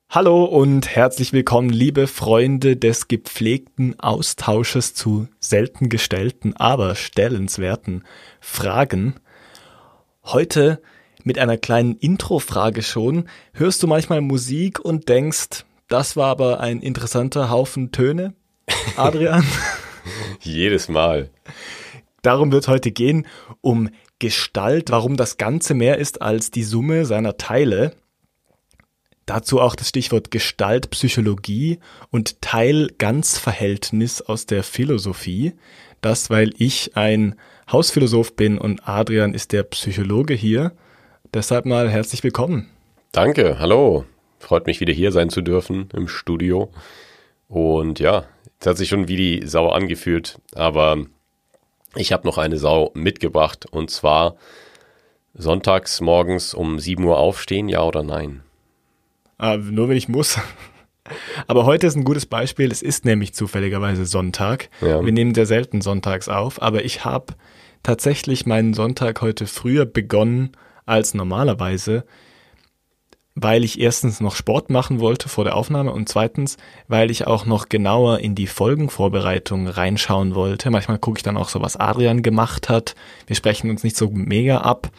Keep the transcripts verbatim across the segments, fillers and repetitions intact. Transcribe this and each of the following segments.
Hallo und herzlich willkommen, liebe Freunde des gepflegten Austausches zu selten gestellten, aber stellenswerten Fragen. Heute mit einer kleinen Intro-Frage schon. Hörst du manchmal Musik und denkst, das war aber ein interessanter Haufen Töne, Adrian? Jedes Mal. Darum wird heute gehen, um Gestalt, warum das Ganze mehr ist als die Summe seiner Teile. Dazu auch das Stichwort Gestaltpsychologie und Teil-Ganz-Verhältnis aus der Philosophie. Das, weil ich ein Hausphilosoph bin und Adrian ist der Psychologe hier. Deshalb mal herzlich willkommen. Danke, hallo. Freut mich, wieder hier sein zu dürfen im Studio. Und ja, es hat sich schon wie die Sau angefühlt, aber ich habe noch eine Sau mitgebracht und zwar sonntags morgens um sieben Uhr aufstehen, ja oder nein? Ah, nur wenn ich muss. Aber heute ist ein gutes Beispiel. Es ist nämlich zufälligerweise Sonntag. Ja. Wir nehmen sehr selten sonntags auf, aber ich habe tatsächlich meinen Sonntag heute früher begonnen als normalerweise, weil ich erstens noch Sport machen wollte vor der Aufnahme und zweitens, weil ich auch noch genauer in die Folgenvorbereitung reinschauen wollte. Manchmal gucke ich dann auch so, was Adrian gemacht hat. Wir sprechen uns nicht so mega ab.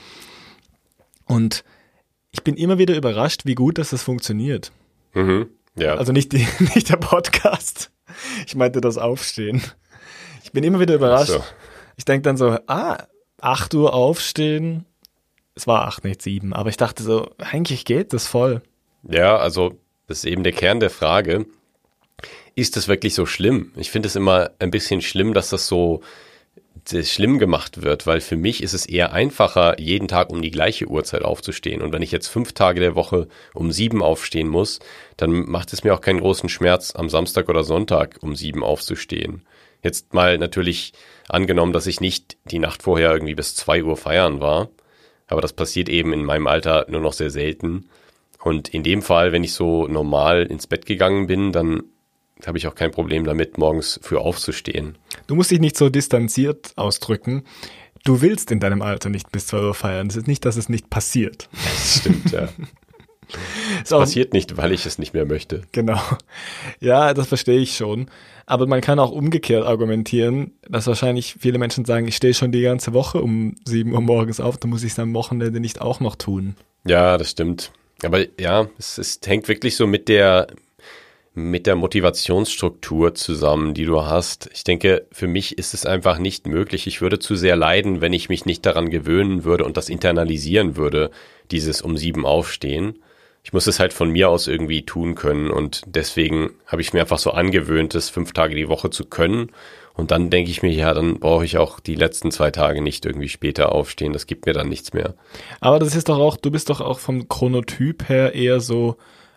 Und ich bin immer wieder überrascht, wie gut dass das funktioniert. Mhm, ja. Also nicht, die, nicht der Podcast. Ich meinte das Aufstehen. Ich bin immer wieder überrascht. So. Ich denke dann so, ah, acht Uhr aufstehen. Es war acht, nicht sieben. Aber ich dachte so, eigentlich geht das voll. Ja, also das ist eben der Kern der Frage. Ist das wirklich so schlimm? Ich finde es immer ein bisschen schlimm, dass das so schlimm gemacht wird, weil für mich ist es eher einfacher, jeden Tag um die gleiche Uhrzeit aufzustehen. Und wenn ich jetzt fünf Tage der Woche um sieben aufstehen muss, dann macht es mir auch keinen großen Schmerz, am Samstag oder Sonntag um sieben aufzustehen. Jetzt mal natürlich angenommen, dass ich nicht die Nacht vorher irgendwie bis zwei Uhr feiern war, aber das passiert eben in meinem Alter nur noch sehr selten. Und in dem Fall, wenn ich so normal ins Bett gegangen bin, dann habe ich auch kein Problem damit, morgens früh aufzustehen. Du musst dich nicht so distanziert ausdrücken. Du willst in deinem Alter nicht bis zwei Uhr feiern. Es ist nicht, dass es nicht passiert. Das stimmt, ja. Es passiert nicht, weil ich es nicht mehr möchte. Genau. Ja, das verstehe ich schon. Aber man kann auch umgekehrt argumentieren, dass wahrscheinlich viele Menschen sagen, ich stehe schon die ganze Woche um sieben Uhr morgens auf, dann muss ich es am Wochenende nicht auch noch tun. Ja, das stimmt. Aber ja, es, es hängt wirklich so mit der mit der Motivationsstruktur zusammen, die du hast. Ich denke, für mich ist es einfach nicht möglich. Ich würde zu sehr leiden, wenn ich mich nicht daran gewöhnen würde und das internalisieren würde, dieses um sieben aufstehen. Ich muss es halt von mir aus irgendwie tun können und deswegen habe ich mir einfach so angewöhnt, das fünf Tage die Woche zu können. Und dann denke ich mir, ja, dann brauche ich auch die letzten zwei Tage nicht irgendwie später aufstehen. Das gibt mir dann nichts mehr. Aber das ist doch auch, du bist doch auch vom Chronotyp her eher so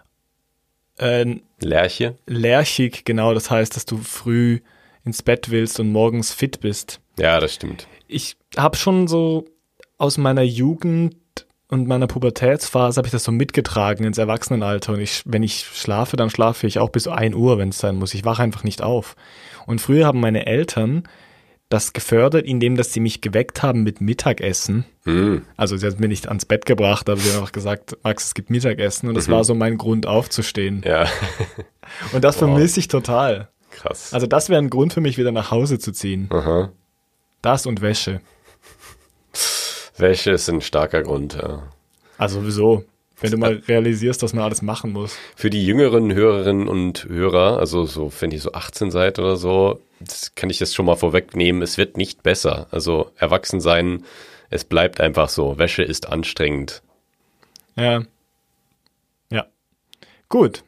äh, Lerche? Lerchig, genau. Das heißt, dass du früh ins Bett willst und morgens fit bist. Ja, das stimmt. Ich habe schon so aus meiner Jugend und meiner Pubertätsphase habe ich das so mitgetragen ins Erwachsenenalter. Und ich, wenn ich schlafe, dann schlafe ich auch bis ein Uhr, wenn es sein muss. Ich wache einfach nicht auf. Und früher haben meine Eltern das gefördert, indem dass sie mich geweckt haben mit Mittagessen. Mhm. Also sie hat mir nicht ans Bett gebracht, aber sie haben auch gesagt, Max, es gibt Mittagessen. Und das Mhm. war so mein Grund aufzustehen. Ja. Und das Wow. vermisse ich total. Krass. Also das wäre ein Grund für mich, wieder nach Hause zu ziehen. Aha. Das und Wäsche. Wäsche ist ein starker Grund, ja. Also wieso? Wenn du mal realisierst, dass man alles machen muss. Für die jüngeren Hörerinnen und Hörer, also so, wenn ihr so achtzehn seid oder so, das kann ich das schon mal vorwegnehmen, es wird nicht besser. Also erwachsen sein, es bleibt einfach so. Wäsche ist anstrengend. Ja. Ja. Gut.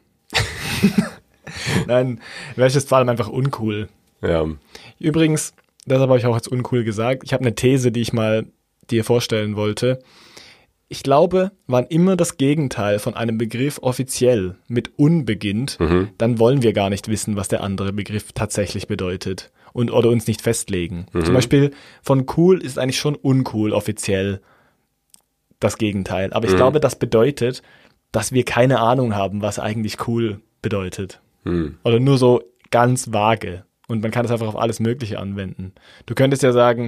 Nein, Wäsche ist vor allem einfach uncool. Ja. Übrigens, deshalb habe ich auch jetzt uncool gesagt, ich habe eine These, die ich mal dir vorstellen wollte. Ich glaube, wann immer das Gegenteil von einem Begriff offiziell mit un beginnt, Mhm. dann wollen wir gar nicht wissen, was der andere Begriff tatsächlich bedeutet und oder uns nicht festlegen. Mhm. Zum Beispiel von cool ist eigentlich schon uncool offiziell das Gegenteil. Aber ich Mhm. glaube, das bedeutet, dass wir keine Ahnung haben, was eigentlich cool bedeutet. Mhm. Oder nur so ganz vage. Und man kann das einfach auf alles Mögliche anwenden. Du könntest ja sagen,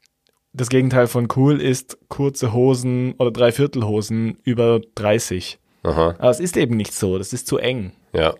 das Gegenteil von cool ist kurze Hosen oder Dreiviertelhosen über dreißig. Aha. Aber es ist eben nicht so, das ist zu eng. Ja.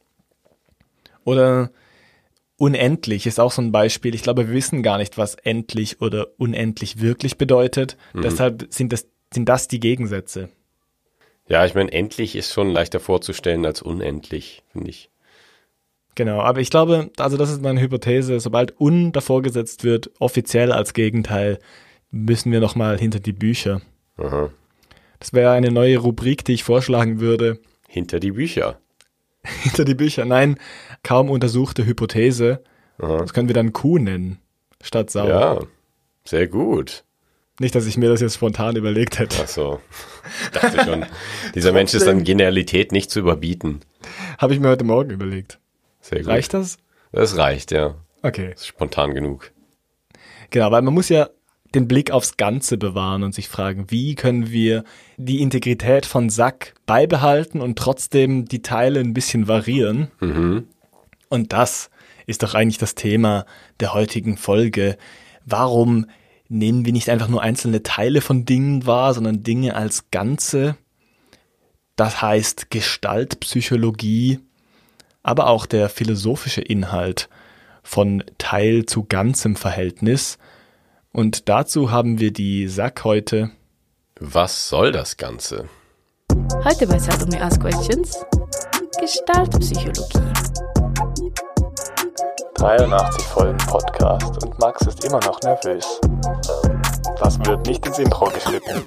Oder unendlich ist auch so ein Beispiel. Ich glaube, wir wissen gar nicht, was endlich oder unendlich wirklich bedeutet. Mhm. Deshalb sind das, sind das die Gegensätze. Ja, ich meine, endlich ist schon leichter vorzustellen als unendlich, finde ich. Genau, aber ich glaube, also das ist meine Hypothese, sobald un davor gesetzt wird, offiziell als Gegenteil, müssen wir nochmal hinter die Bücher. Aha. Das wäre eine neue Rubrik, die ich vorschlagen würde. Hinter die Bücher? Hinter die Bücher, nein, kaum untersuchte Hypothese. Aha. Das können wir dann Kuh nennen, statt Sau. Ja, sehr gut. Nicht, dass ich mir das jetzt spontan überlegt hätte. Ach so, ich dachte schon, dieser Mensch ist an Genialität nicht zu überbieten. Habe ich mir heute Morgen überlegt. Sehr gut. Reicht das? Das reicht, ja. Okay. Das ist spontan genug. Genau, weil man muss ja den Blick aufs Ganze bewahren und sich fragen, wie können wir die Integrität von Sack beibehalten und trotzdem die Teile ein bisschen variieren. Mhm. Und das ist doch eigentlich das Thema der heutigen Folge. Warum nehmen wir nicht einfach nur einzelne Teile von Dingen wahr, sondern Dinge als Ganze? Das heißt Gestaltpsychologie, aber auch der philosophische Inhalt von Teil zu ganzem Verhältnis. Und dazu haben wir die Sack heute. Was soll das Ganze? Heute bei Seldom Me Ask Questions Gestaltpsychologie. dreiundachtzig Folgen Podcast und Max ist immer noch nervös. Das wird nicht ins Intro geschnitten.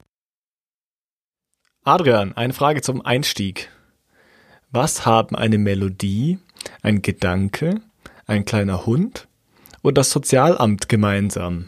Adrian, eine Frage zum Einstieg. Was haben eine Melodie, ein Gedanke, ein kleiner Hund und das Sozialamt gemeinsam?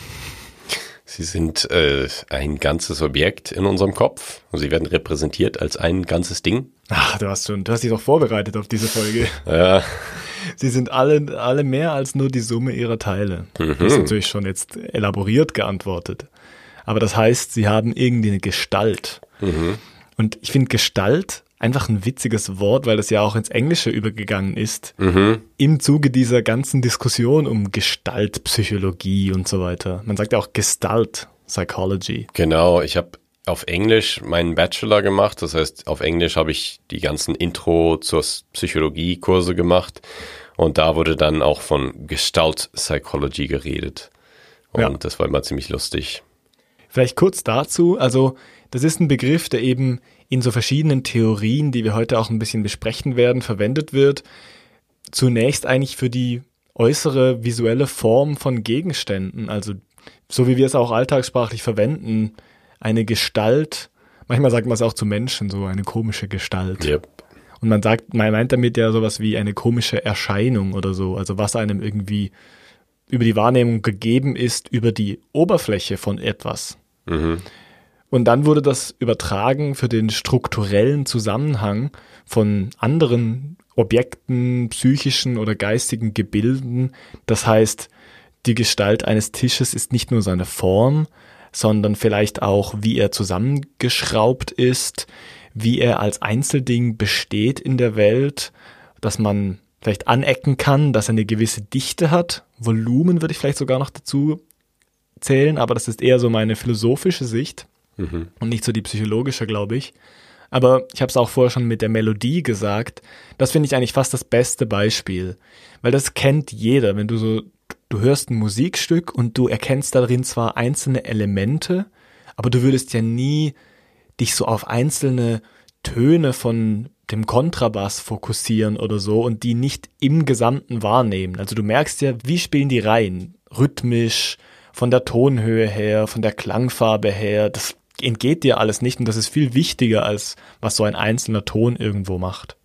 Sie sind äh, ein ganzes Objekt in unserem Kopf und sie werden repräsentiert als ein ganzes Ding. Ach, du hast schon, du hast dich doch vorbereitet auf diese Folge. Ja. Sie sind alle, alle mehr als nur die Summe ihrer Teile. Mhm. Das ist natürlich schon jetzt elaboriert geantwortet. Aber das heißt, sie haben irgendwie eine Gestalt. Mhm. Und ich finde Gestalt einfach ein witziges Wort, weil das ja auch ins Englische übergegangen ist. Mhm. Im Zuge dieser ganzen Diskussion um Gestaltpsychologie und so weiter. Man sagt ja auch Gestalt Psychology. Genau, ich habe auf Englisch meinen Bachelor gemacht. Das heißt, auf Englisch habe ich die ganzen Intro zur Psychologie-Kurse gemacht. Und da wurde dann auch von Gestalt Psychology geredet. Und ja. Das war immer ziemlich lustig. Vielleicht kurz dazu. Also das ist ein Begriff, der eben in so verschiedenen Theorien, die wir heute auch ein bisschen besprechen werden, verwendet wird. Zunächst eigentlich für die äußere visuelle Form von Gegenständen. Also so wie wir es auch alltagssprachlich verwenden, eine Gestalt. Manchmal sagt man es auch zu Menschen, so eine komische Gestalt. Yep. Und man sagt, man meint damit ja sowas wie eine komische Erscheinung oder so. Also was einem irgendwie über die Wahrnehmung gegeben ist, über die Oberfläche von etwas. Mhm. Und dann wurde das übertragen für den strukturellen Zusammenhang von anderen Objekten, psychischen oder geistigen Gebilden. Das heißt, die Gestalt eines Tisches ist nicht nur seine Form, sondern vielleicht auch, wie er zusammengeschraubt ist, wie er als Einzelding besteht in der Welt, dass man vielleicht anecken kann, dass er eine gewisse Dichte hat. Volumen würde ich vielleicht sogar noch dazu zählen, aber das ist eher so meine philosophische Sicht. Mhm. Und nicht so die psychologische, glaube ich. Aber ich habe es auch vorher schon mit der Melodie gesagt. Das finde ich eigentlich fast das beste Beispiel. Weil das kennt jeder. Wenn du so, du hörst ein Musikstück und du erkennst darin zwar einzelne Elemente, aber du würdest ja nie dich so auf einzelne Töne von dem Kontrabass fokussieren oder so und die nicht im Gesamten wahrnehmen. Also du merkst ja, wie spielen die rein? Rhythmisch, von der Tonhöhe her, von der Klangfarbe her. Das entgeht dir alles nicht und das ist viel wichtiger, als was so ein einzelner Ton irgendwo macht.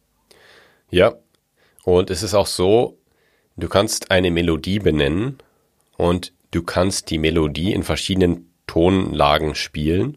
Ja, und es ist auch so, du kannst eine Melodie benennen und du kannst die Melodie in verschiedenen Tonlagen spielen.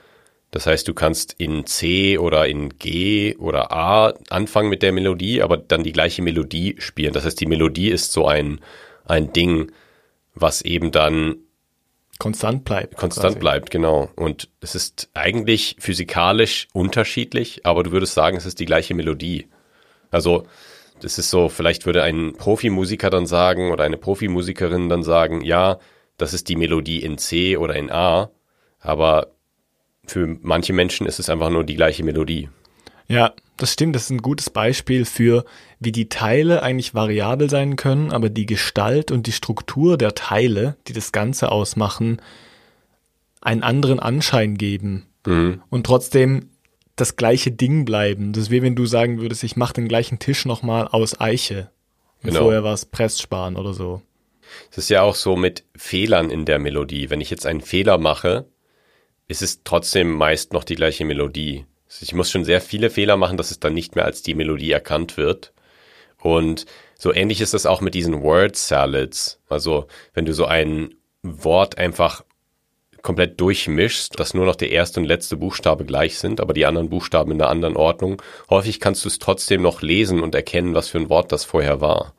Das heißt, du kannst in C oder in G oder A anfangen mit der Melodie, aber dann die gleiche Melodie spielen. Das heißt, die Melodie ist so ein, ein Ding, was eben dann konstant bleibt. Konstant quasi. bleibt, genau. Und es ist eigentlich physikalisch unterschiedlich, aber du würdest sagen, es ist die gleiche Melodie. Also das ist so, vielleicht würde ein Profimusiker dann sagen oder eine Profimusikerin dann sagen, ja, das ist die Melodie in C oder in A, aber für manche Menschen ist es einfach nur die gleiche Melodie. Ja, das stimmt. Das ist ein gutes Beispiel für, wie die Teile eigentlich variabel sein können, aber die Gestalt und die Struktur der Teile, die das Ganze ausmachen, einen anderen Anschein geben mhm. und trotzdem das gleiche Ding bleiben. Das ist wie wenn du sagen würdest, ich mache den gleichen Tisch nochmal aus Eiche. Und genau. Vorher war es Pressspan oder so. Es ist ja auch so mit Fehlern in der Melodie. Wenn ich jetzt einen Fehler mache, ist es trotzdem meist noch die gleiche Melodie. Ich muss schon sehr viele Fehler machen, dass es dann nicht mehr als die Melodie erkannt wird. Und so ähnlich ist es auch mit diesen Word Salads. Also wenn du so ein Wort einfach komplett durchmischst, dass nur noch der erste und letzte Buchstabe gleich sind, aber die anderen Buchstaben in einer anderen Ordnung. Häufig kannst du es trotzdem noch lesen und erkennen, was für ein Wort das vorher war.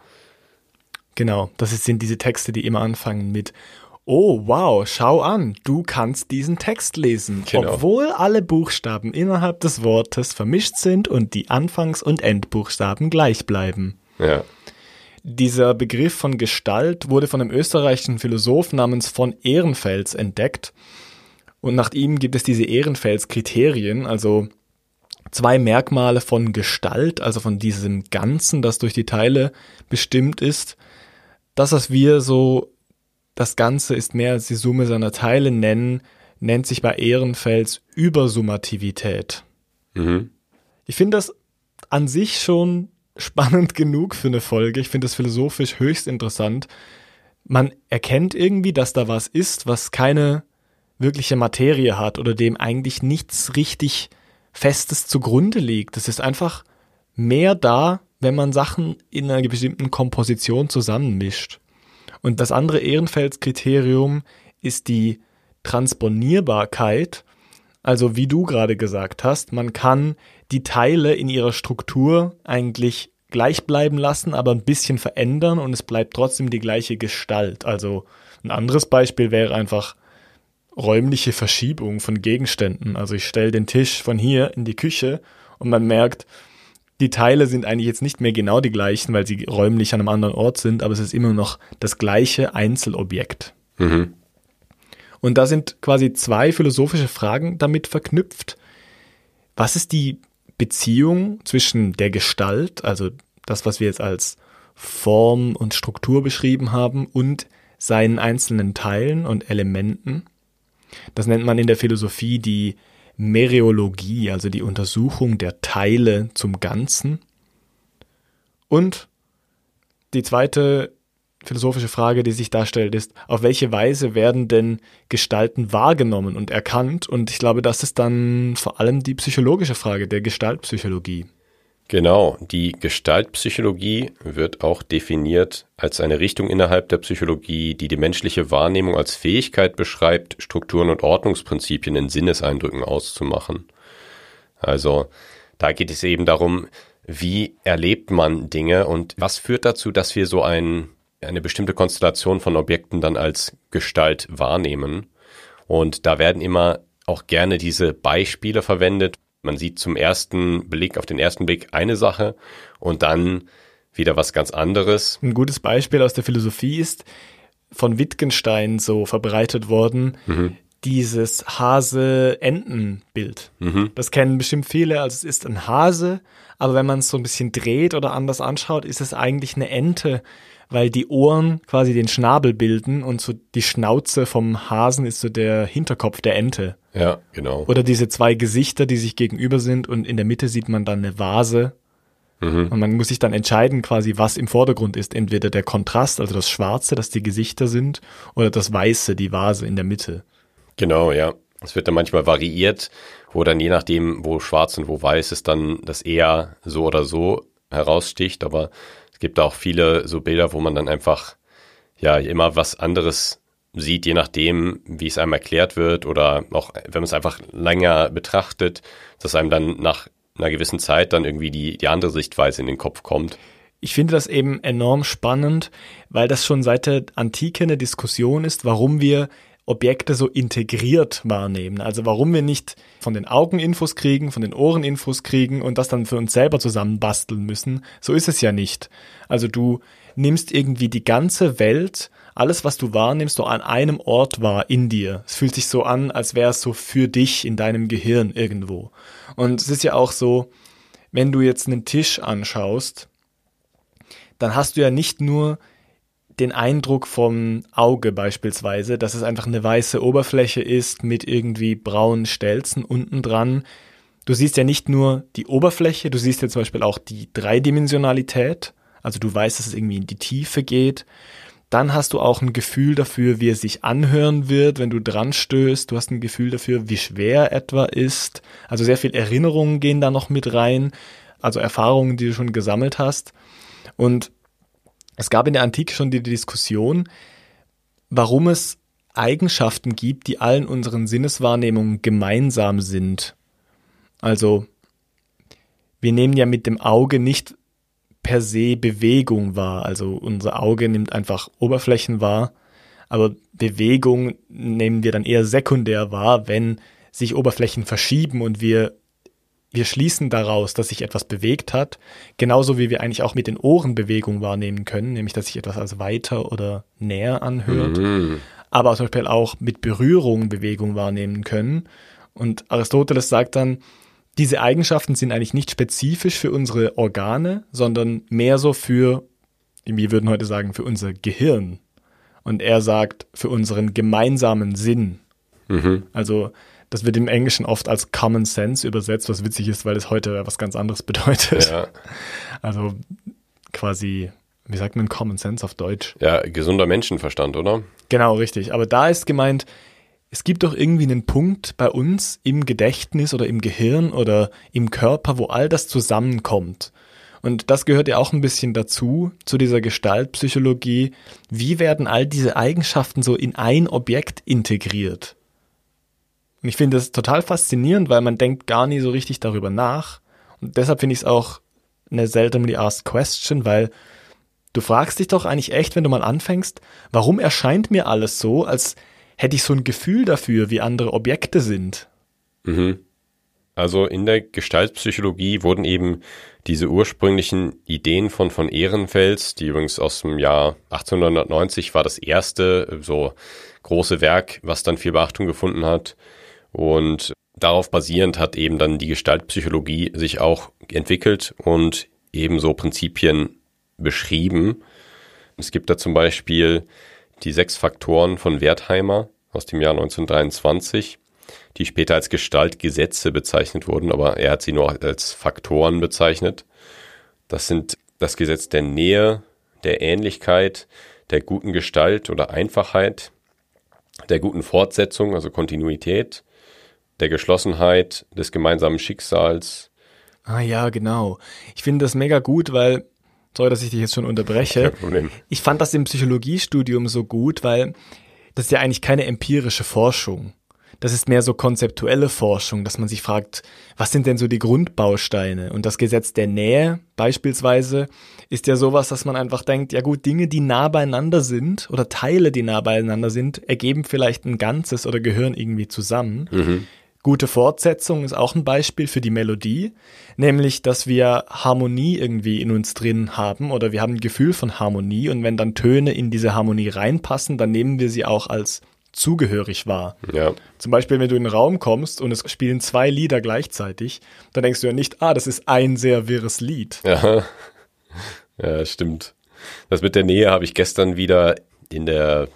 Genau, das sind diese Texte, die immer anfangen mit oh, wow, schau an, du kannst diesen Text lesen, genau. Obwohl alle Buchstaben innerhalb des Wortes vermischt sind und die Anfangs- und Endbuchstaben gleich bleiben. Ja. Dieser Begriff von Gestalt wurde von einem österreichischen Philosoph namens von Ehrenfels entdeckt. Und nach ihm gibt es diese Ehrenfels-Kriterien, also zwei Merkmale von Gestalt, also von diesem Ganzen, das durch die Teile bestimmt ist. Das, was wir so das Ganze ist mehr als die Summe seiner Teile nennen, nennt sich bei Ehrenfels Übersummativität. Mhm. Ich finde das an sich schon spannend genug für eine Folge. Ich finde das philosophisch höchst interessant. Man erkennt irgendwie, dass da was ist, was keine wirkliche Materie hat oder dem eigentlich nichts richtig Festes zugrunde liegt. Das ist einfach mehr da, wenn man Sachen in einer bestimmten Komposition zusammenmischt. Und das andere Ehrenfels-Kriterium ist die Transponierbarkeit. Also wie du gerade gesagt hast, man kann die Teile in ihrer Struktur eigentlich gleich bleiben lassen, aber ein bisschen verändern und es bleibt trotzdem die gleiche Gestalt. Also ein anderes Beispiel wäre einfach räumliche Verschiebung von Gegenständen. Also ich stelle den Tisch von hier in die Küche und man merkt, die Teile sind eigentlich jetzt nicht mehr genau die gleichen, weil sie räumlich an einem anderen Ort sind, aber es ist immer noch das gleiche Einzelobjekt. Mhm. Und da sind quasi zwei philosophische Fragen damit verknüpft. Was ist die Beziehung zwischen der Gestalt, also das, was wir jetzt als Form und Struktur beschrieben haben, und seinen einzelnen Teilen und Elementen? Das nennt man in der Philosophie die Mereologie, also die Untersuchung der Teile zum Ganzen. Und die zweite philosophische Frage, die sich darstellt, ist, auf welche Weise werden denn Gestalten wahrgenommen und erkannt? Und ich glaube, das ist dann vor allem die psychologische Frage der Gestaltpsychologie. Genau, die Gestaltpsychologie wird auch definiert als eine Richtung innerhalb der Psychologie, die die menschliche Wahrnehmung als Fähigkeit beschreibt, Strukturen und Ordnungsprinzipien in Sinneseindrücken auszumachen. Also da geht es eben darum, wie erlebt man Dinge und was führt dazu, dass wir so ein, eine bestimmte Konstellation von Objekten dann als Gestalt wahrnehmen. Und da werden immer auch gerne diese Beispiele verwendet. Man sieht zum ersten Blick, auf den ersten Blick eine Sache und dann wieder was ganz anderes. Ein gutes Beispiel aus der Philosophie ist von Wittgenstein so verbreitet worden, mhm. dieses Hase-Enten-Bild. Mhm. Das kennen bestimmt viele, also es ist ein Hase, aber wenn man es so ein bisschen dreht oder anders anschaut, ist es eigentlich eine Ente, weil die Ohren quasi den Schnabel bilden und so die Schnauze vom Hasen ist so der Hinterkopf der Ente. Ja, genau. Oder diese zwei Gesichter, die sich gegenüber sind und in der Mitte sieht man dann eine Vase. Mhm. Und man muss sich dann entscheiden quasi, was im Vordergrund ist. Entweder der Kontrast, also das Schwarze, das die Gesichter sind, oder das Weiße, die Vase in der Mitte. Genau, ja. Es wird dann manchmal variiert, wo dann je nachdem, wo schwarz und wo weiß ist, dann das eher so oder so heraussticht. Aber es gibt auch viele so Bilder, wo man dann einfach ja immer was anderes sieht, je nachdem, wie es einem erklärt wird oder auch, wenn man es einfach länger betrachtet, dass einem dann nach einer gewissen Zeit dann irgendwie die, die andere Sichtweise in den Kopf kommt. Ich finde das eben enorm spannend, weil das schon seit der Antike eine Diskussion ist, warum wir Objekte so integriert wahrnehmen. Also warum wir nicht von den Augen Infos kriegen, von den Ohren Infos kriegen und das dann für uns selber zusammen basteln müssen. So ist es ja nicht. Also du nimmst irgendwie die ganze Welt, alles, was du wahrnimmst, so an einem Ort wahr in dir. Es fühlt sich so an, als wäre es so für dich in deinem Gehirn irgendwo. Und es ist ja auch so, wenn du jetzt einen Tisch anschaust, dann hast du ja nicht nur den Eindruck vom Auge beispielsweise, dass es einfach eine weiße Oberfläche ist mit irgendwie braunen Stelzen unten dran. Du siehst ja nicht nur die Oberfläche, du siehst ja zum Beispiel auch die Dreidimensionalität, also du weißt, dass es irgendwie in die Tiefe geht. Dann hast du auch ein Gefühl dafür, wie es sich anhören wird, wenn du dran stößt. Du hast ein Gefühl dafür, wie schwer etwa ist. Also sehr viel Erinnerungen gehen da noch mit rein, also Erfahrungen, die du schon gesammelt hast. Und es gab in der Antike schon die Diskussion, warum es Eigenschaften gibt, die allen unseren Sinneswahrnehmungen gemeinsam sind. Also, wir nehmen ja mit dem Auge nicht per se Bewegung wahr. Also unser Auge nimmt einfach Oberflächen wahr, aber Bewegung nehmen wir dann eher sekundär wahr, wenn sich Oberflächen verschieben und wir Wir schließen daraus, dass sich etwas bewegt hat, genauso wie wir eigentlich auch mit den Ohren Bewegung wahrnehmen können, nämlich dass sich etwas als weiter oder näher anhört, mhm. aber zum Beispiel auch mit Berührung Bewegung wahrnehmen können. Und Aristoteles sagt dann, diese Eigenschaften sind eigentlich nicht spezifisch für unsere Organe, sondern mehr so für, wir würden heute sagen, für unser Gehirn. Und er sagt, für unseren gemeinsamen Sinn. Mhm. Also das wird im Englischen oft als Common Sense übersetzt, was witzig ist, weil es heute was ganz anderes bedeutet. Ja. Also quasi, wie sagt man Common Sense auf Deutsch? Ja, gesunder Menschenverstand, oder? Genau, richtig. Aber da ist gemeint, es gibt doch irgendwie einen Punkt bei uns im Gedächtnis oder im Gehirn oder im Körper, wo all das zusammenkommt. Und das gehört ja auch ein bisschen dazu, zu dieser Gestaltpsychologie. Wie werden all diese Eigenschaften so in ein Objekt integriert? Und ich finde das total faszinierend, weil man denkt gar nie so richtig darüber nach. Und deshalb finde ich es auch eine seldomly asked question, weil du fragst dich doch eigentlich echt, wenn du mal anfängst, warum erscheint mir alles so, als hätte ich so ein Gefühl dafür, wie andere Objekte sind. Mhm. Also in der Gestaltpsychologie wurden eben diese ursprünglichen Ideen von von Ehrenfels, die übrigens aus dem Jahr achtzehnhundertneunzig war das erste so große Werk, was dann viel Beachtung gefunden hat. Und darauf basierend hat eben dann die Gestaltpsychologie sich auch entwickelt und eben so Prinzipien beschrieben. Es gibt da zum Beispiel die sechs Faktoren von Wertheimer aus dem Jahr neunzehnhundertdreiundzwanzig, die später als Gestaltgesetze bezeichnet wurden, aber er hat sie nur als Faktoren bezeichnet. Das sind das Gesetz der Nähe, der Ähnlichkeit, der guten Gestalt oder Einfachheit, der guten Fortsetzung, also Kontinuität, der Geschlossenheit, des gemeinsamen Schicksals. Ah ja, genau. Ich finde das mega gut, weil, sorry, dass ich dich jetzt schon unterbreche. Kein Problem. Ich fand das im Psychologiestudium so gut, weil das ist ja eigentlich keine empirische Forschung. Das ist mehr so konzeptuelle Forschung, dass man sich fragt, was sind denn so die Grundbausteine? Und das Gesetz der Nähe beispielsweise ist ja sowas, dass man einfach denkt, ja gut, Dinge, die nah beieinander sind oder Teile, die nah beieinander sind, ergeben vielleicht ein Ganzes oder gehören irgendwie zusammen. Mhm. Gute Fortsetzung ist auch ein Beispiel für die Melodie, nämlich, dass wir Harmonie irgendwie in uns drin haben oder wir haben ein Gefühl von Harmonie und wenn dann Töne in diese Harmonie reinpassen, dann nehmen wir sie auch als zugehörig wahr. Ja. Zum Beispiel, wenn du in einen Raum kommst und es spielen zwei Lieder gleichzeitig, dann denkst du ja nicht, ah, das ist ein sehr wirres Lied. Ja, ja, stimmt. Das mit der Nähe habe ich gestern wieder in der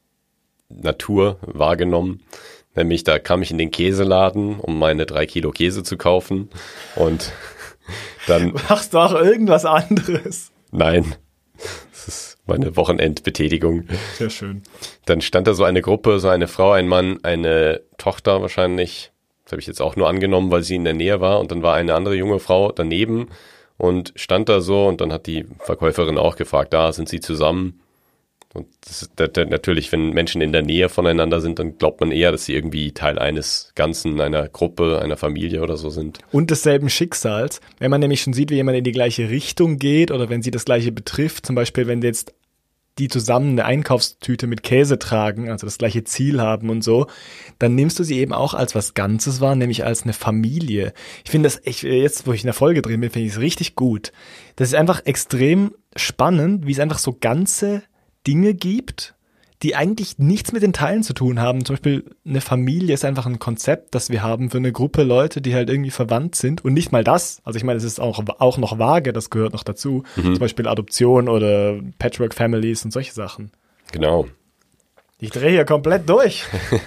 Natur wahrgenommen. Nämlich, da kam ich in den Käseladen, um meine drei Kilo Käse zu kaufen. Und dann... Machst du auch irgendwas anderes? Nein, das ist meine Wochenendbetätigung. Sehr schön. Dann stand da so eine Gruppe, so eine Frau, ein Mann, eine Tochter wahrscheinlich. Das habe ich jetzt auch nur angenommen, weil sie in der Nähe war. Und dann war eine andere junge Frau daneben und stand da so. Und dann hat die Verkäuferin auch gefragt, da sind sie zusammen. Und das ist das, das, natürlich, wenn Menschen in der Nähe voneinander sind, dann glaubt man eher, dass sie irgendwie Teil eines Ganzen, einer Gruppe, einer Familie oder so sind. Und desselben Schicksals. Wenn man nämlich schon sieht, wie jemand in die gleiche Richtung geht oder wenn sie das Gleiche betrifft, zum Beispiel, wenn jetzt die zusammen eine Einkaufstüte mit Käse tragen, also das gleiche Ziel haben und so, dann nimmst du sie eben auch als was Ganzes wahr, nämlich als eine Familie. Ich finde das, ich, jetzt wo ich in der Folge drin bin, finde ich es richtig gut. Das ist einfach extrem spannend, wie es einfach so ganze Dinge gibt, die eigentlich nichts mit den Teilen zu tun haben. Zum Beispiel eine Familie ist einfach ein Konzept, das wir haben für eine Gruppe Leute, die halt irgendwie verwandt sind und nicht mal das. Also ich meine, es ist auch, auch noch vage, das gehört noch dazu. Mhm. Zum Beispiel Adoption oder Patchwork Families und solche Sachen. Genau. Ich drehe hier komplett durch.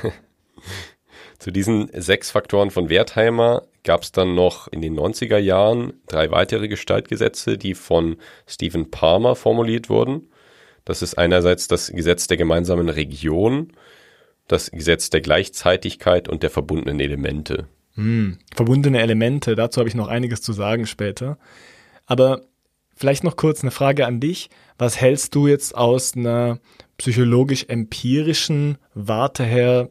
Zu diesen sechs Faktoren von Wertheimer gab es dann noch in den neunziger Jahren drei weitere Gestaltgesetze, die von Stephen Palmer formuliert wurden. Das ist einerseits das Gesetz der gemeinsamen Region, das Gesetz der Gleichzeitigkeit und der verbundenen Elemente. Hm, verbundene Elemente, dazu habe ich noch einiges zu sagen später. Aber vielleicht noch kurz eine Frage an dich. Was hältst du jetzt aus einer psychologisch-empirischen Warte her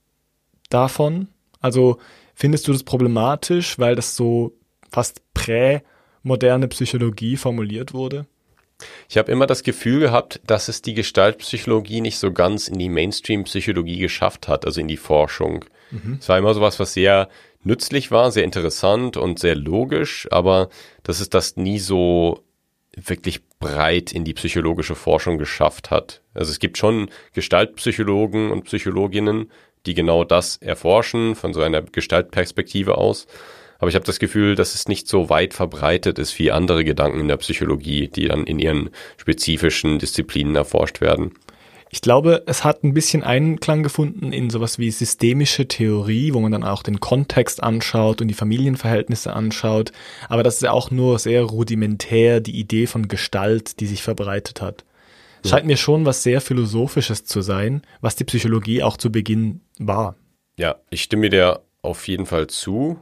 davon? Also findest du das problematisch, weil das so fast prämoderne Psychologie formuliert wurde? Ich habe immer das Gefühl gehabt, dass es die Gestaltpsychologie nicht so ganz in die Mainstream-Psychologie geschafft hat, also in die Forschung. Mhm. Es war immer sowas, was sehr nützlich war, sehr interessant und sehr logisch, aber dass es das nie so wirklich breit in die psychologische Forschung geschafft hat. Also es gibt schon Gestaltpsychologen und Psychologinnen, die genau das erforschen, von so einer Gestaltperspektive aus. Aber ich habe das Gefühl, dass es nicht so weit verbreitet ist wie andere Gedanken in der Psychologie, die dann in ihren spezifischen Disziplinen erforscht werden. Ich glaube, es hat ein bisschen Einklang gefunden in sowas wie systemische Theorie, wo man dann auch den Kontext anschaut und die Familienverhältnisse anschaut. Aber das ist ja auch nur sehr rudimentär die Idee von Gestalt, die sich verbreitet hat. Ja. Scheint mir schon was sehr Philosophisches zu sein, was die Psychologie auch zu Beginn war. Ja, ich stimme dir auf jeden Fall zu.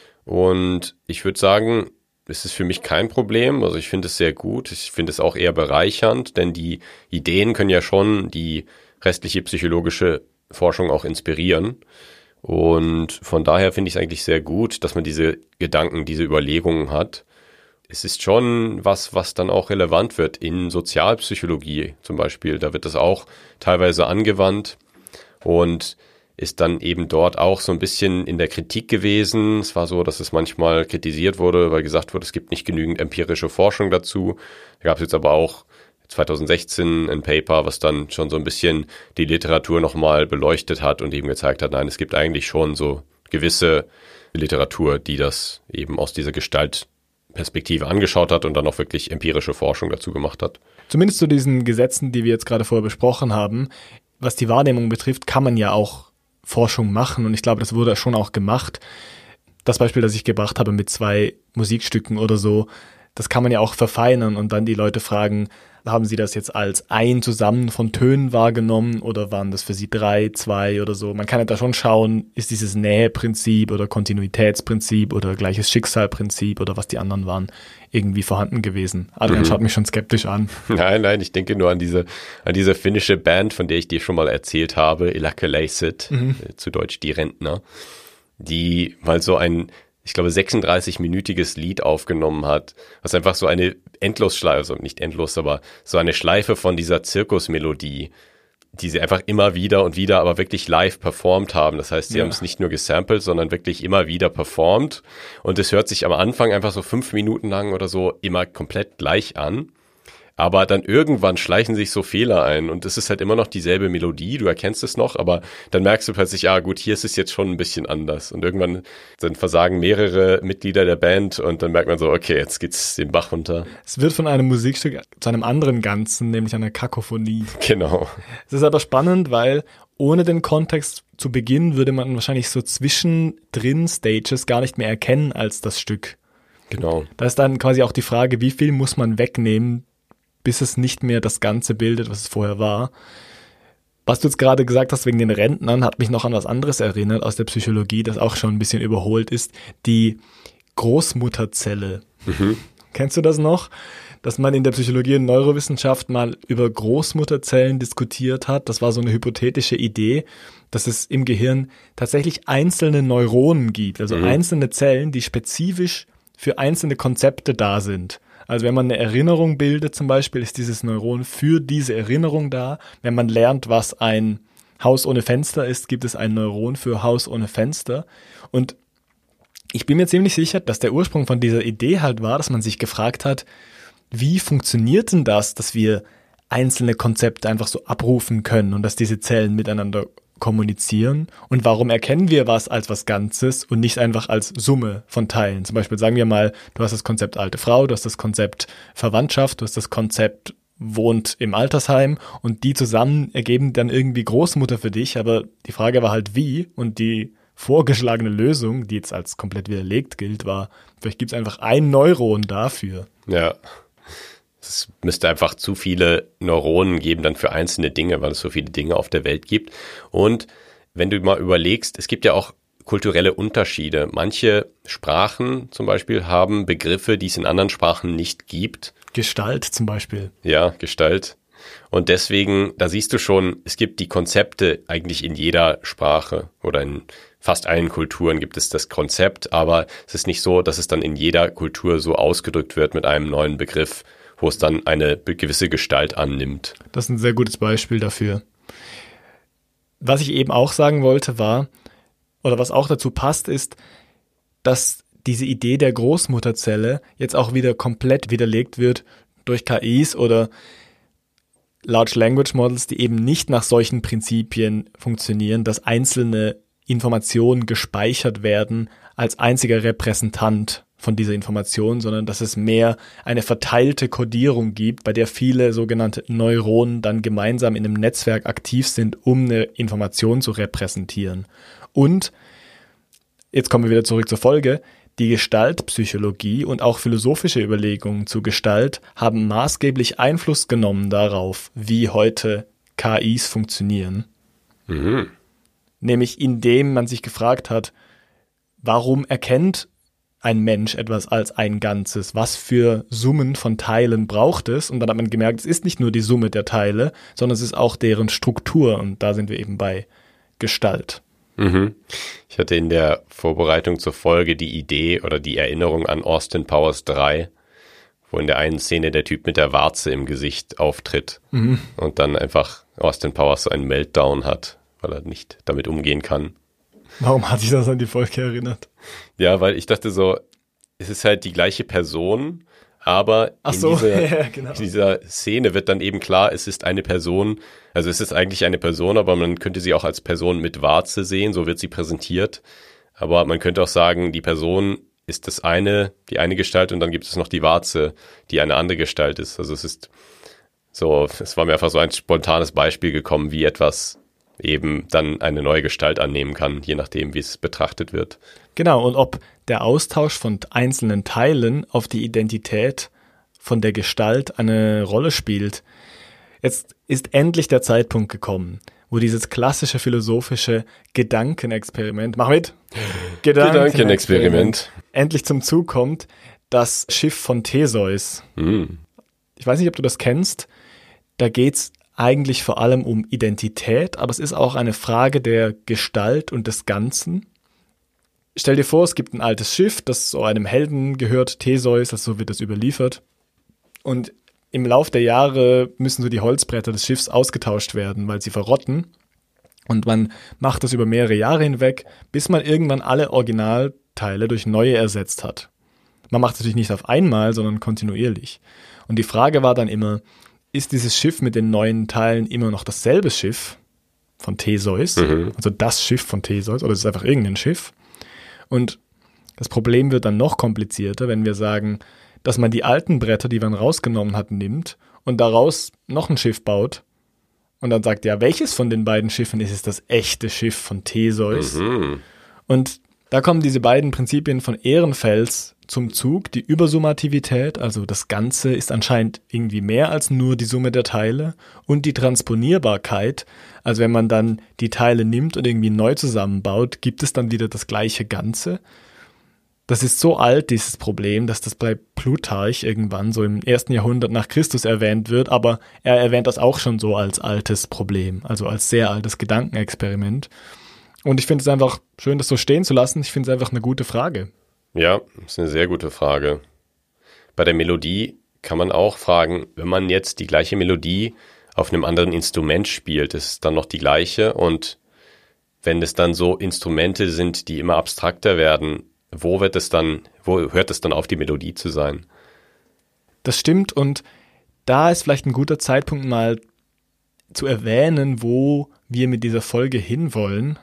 Und ich würde sagen, es ist für mich kein Problem. Also ich finde es sehr gut. Ich finde es auch eher bereichernd, denn die Ideen können ja schon die restliche psychologische Forschung auch inspirieren. Und von daher finde ich es eigentlich sehr gut, dass man diese Gedanken, diese Überlegungen hat. Es ist schon was, was dann auch relevant wird in Sozialpsychologie zum Beispiel. Da wird das auch teilweise angewandt und ist dann eben dort auch so ein bisschen in der Kritik gewesen. Es war so, dass es manchmal kritisiert wurde, weil gesagt wurde, es gibt nicht genügend empirische Forschung dazu. Da gab es jetzt aber auch zwanzig sechzehn ein Paper, was dann schon so ein bisschen die Literatur nochmal beleuchtet hat und eben gezeigt hat, nein, es gibt eigentlich schon so gewisse Literatur, die das eben aus dieser Gestaltperspektive angeschaut hat und dann auch wirklich empirische Forschung dazu gemacht hat. Zumindest zu diesen Gesetzen, die wir jetzt gerade vorher besprochen haben, was die Wahrnehmung betrifft, kann man ja auch Forschung machen und ich glaube, das wurde schon auch gemacht. Das Beispiel, das ich gebracht habe mit zwei Musikstücken oder so, das kann man ja auch verfeinern und dann die Leute fragen, haben sie das jetzt als ein Zusammen von Tönen wahrgenommen oder waren das für sie drei, zwei oder so? Man kann ja da schon schauen, ist dieses Näheprinzip oder Kontinuitätsprinzip oder gleiches Schicksalprinzip oder was die anderen waren, irgendwie vorhanden gewesen. Adrian mhm. schaut mich schon skeptisch an. Nein, nein, ich denke nur an diese, an diese finnische Band, von der ich dir schon mal erzählt habe, Ilakalaiset, mhm. zu Deutsch die Rentner, die mal so ein, ich glaube, sechsunddreißig-minütiges Lied aufgenommen hat, was einfach so eine Endlosschleife, also nicht endlos, aber so eine Schleife von dieser Zirkusmelodie, die sie einfach immer wieder und wieder, aber wirklich live performt haben. Das heißt, sie ja. haben es nicht nur gesampelt, sondern wirklich immer wieder performt. Und es hört sich am Anfang einfach so fünf Minuten lang oder so immer komplett gleich an. Aber dann irgendwann schleichen sich so Fehler ein und es ist halt immer noch dieselbe Melodie, du erkennst es noch, aber dann merkst du plötzlich, ah gut, hier ist es jetzt schon ein bisschen anders und irgendwann dann versagen mehrere Mitglieder der Band und dann merkt man so, okay, jetzt geht's den Bach runter. Es wird von einem Musikstück zu einem anderen Ganzen, nämlich einer Kakophonie. Genau. Es ist aber spannend, weil ohne den Kontext zu Beginn würde man wahrscheinlich so zwischendrin Stages gar nicht mehr erkennen als das Stück. Genau. Da ist dann quasi auch die Frage, wie viel muss man wegnehmen, bis es nicht mehr das Ganze bildet, was es vorher war. Was du jetzt gerade gesagt hast wegen den Rentnern, hat mich noch an was anderes erinnert aus der Psychologie, das auch schon ein bisschen überholt ist, die Großmutterzelle. Mhm. Kennst du das noch? Dass man in der Psychologie und Neurowissenschaft mal über Großmutterzellen diskutiert hat. Das war so eine hypothetische Idee, dass es im Gehirn tatsächlich einzelne Neuronen gibt, also mhm. einzelne Zellen, die spezifisch für einzelne Konzepte da sind. Also wenn man eine Erinnerung bildet zum Beispiel, ist dieses Neuron für diese Erinnerung da. Wenn man lernt, was ein Haus ohne Fenster ist, gibt es ein Neuron für Haus ohne Fenster. Und ich bin mir ziemlich sicher, dass der Ursprung von dieser Idee halt war, dass man sich gefragt hat, wie funktioniert denn das, dass wir einzelne Konzepte einfach so abrufen können und dass diese Zellen miteinander kommunizieren und warum erkennen wir was als was Ganzes und nicht einfach als Summe von Teilen. Zum Beispiel sagen wir mal, du hast das Konzept alte Frau, du hast das Konzept Verwandtschaft, du hast das Konzept wohnt im Altersheim und die zusammen ergeben dann irgendwie Großmutter für dich, aber die Frage war halt wie und die vorgeschlagene Lösung, die jetzt als komplett widerlegt gilt, war, vielleicht gibt es einfach ein Neuron dafür. Ja. Es müsste einfach zu viele Neuronen geben dann für einzelne Dinge, weil es so viele Dinge auf der Welt gibt. Und wenn du mal überlegst, es gibt ja auch kulturelle Unterschiede. Manche Sprachen zum Beispiel haben Begriffe, die es in anderen Sprachen nicht gibt. Gestalt zum Beispiel. Ja, Gestalt. Und deswegen, da siehst du schon, es gibt die Konzepte eigentlich in jeder Sprache oder in fast allen Kulturen gibt es das Konzept, aber es ist nicht so, dass es dann in jeder Kultur so ausgedrückt wird mit einem neuen Begriff, wo es dann eine gewisse Gestalt annimmt. Das ist ein sehr gutes Beispiel dafür. Was ich eben auch sagen wollte war, oder was auch dazu passt, ist, dass diese Idee der Großmutterzelle jetzt auch wieder komplett widerlegt wird durch K Is oder Large Language Models, die eben nicht nach solchen Prinzipien funktionieren, dass einzelne Informationen gespeichert werden als einziger Repräsentant von dieser Information, sondern dass es mehr eine verteilte Kodierung gibt, bei der viele sogenannte Neuronen dann gemeinsam in einem Netzwerk aktiv sind, um eine Information zu repräsentieren. Und, jetzt kommen wir wieder zurück zur Folge, die Gestaltpsychologie und auch philosophische Überlegungen zu Gestalt haben maßgeblich Einfluss genommen darauf, wie heute K Is funktionieren. Mhm. Nämlich indem man sich gefragt hat, warum erkennt ein Mensch etwas als ein Ganzes? Was für Summen von Teilen braucht es? Und dann hat man gemerkt, es ist nicht nur die Summe der Teile, sondern es ist auch deren Struktur. Und da sind wir eben bei Gestalt. Mhm. Ich hatte in der Vorbereitung zur Folge die Idee oder die Erinnerung an Austin Powers drei, wo in der einen Szene der Typ mit der Warze im Gesicht auftritt mhm. und dann einfach Austin Powers so einen Meltdown hat, weil er nicht damit umgehen kann. Warum hat sich das an die Folge erinnert? Ja, weil ich dachte so, es ist halt die gleiche Person, aber Ach in, so, dieser, ja, genau. in dieser Szene wird dann eben klar, es ist eine Person, also es ist eigentlich eine Person, aber man könnte sie auch als Person mit Warze sehen, so wird sie präsentiert. Aber man könnte auch sagen, die Person ist das eine, die eine Gestalt und dann gibt es noch die Warze, die eine andere Gestalt ist. Also es ist so, es war mir einfach so ein spontanes Beispiel gekommen, wie etwas eben dann eine neue Gestalt annehmen kann, je nachdem, wie es betrachtet wird. Genau, und ob der Austausch von einzelnen Teilen auf die Identität von der Gestalt eine Rolle spielt. Jetzt ist endlich der Zeitpunkt gekommen, wo dieses klassische philosophische Gedankenexperiment, mach mit, Gedankenexperiment, Gedankenexperiment. endlich zum Zug kommt, das Schiff von Theseus. Hm. Ich weiß nicht, ob du das kennst, da geht's eigentlich vor allem um Identität, aber es ist auch eine Frage der Gestalt und des Ganzen. Stell dir vor, es gibt ein altes Schiff, das so einem Helden gehört, Theseus, also so wird das überliefert. Und im Lauf der Jahre müssen so die Holzbretter des Schiffs ausgetauscht werden, weil sie verrotten. Und man macht das über mehrere Jahre hinweg, bis man irgendwann alle Originalteile durch neue ersetzt hat. Man macht es natürlich nicht auf einmal, sondern kontinuierlich. Und die Frage war dann immer, ist dieses Schiff mit den neuen Teilen immer noch dasselbe Schiff von Theseus, mhm. also das Schiff von Theseus, oder ist es einfach irgendein Schiff? Und das Problem wird dann noch komplizierter, wenn wir sagen, dass man die alten Bretter, die man rausgenommen hat, nimmt und daraus noch ein Schiff baut und dann sagt, ja, welches von den beiden Schiffen ist es das echte Schiff von Theseus? Mhm. Und da kommen diese beiden Prinzipien von Ehrenfels zum Zug. Die Übersummativität, also das Ganze ist anscheinend irgendwie mehr als nur die Summe der Teile, und die Transponierbarkeit, also wenn man dann die Teile nimmt und irgendwie neu zusammenbaut, gibt es dann wieder das gleiche Ganze. Das ist so alt, dieses Problem, dass das bei Plutarch irgendwann so im ersten Jahrhundert nach Christus erwähnt wird, aber er erwähnt das auch schon so als altes Problem, also als sehr altes Gedankenexperiment. Und ich finde es einfach schön, das so stehen zu lassen. Ich finde es einfach eine gute Frage. Ja, das ist eine sehr gute Frage. Bei der Melodie kann man auch fragen, wenn man jetzt die gleiche Melodie auf einem anderen Instrument spielt, ist es dann noch die gleiche? Und wenn es dann so Instrumente sind, die immer abstrakter werden, wo wird es dann, wo hört es dann auf, die Melodie zu sein? Das stimmt, und da ist vielleicht ein guter Zeitpunkt mal zu erwähnen, wo wir mit dieser Folge hinwollen.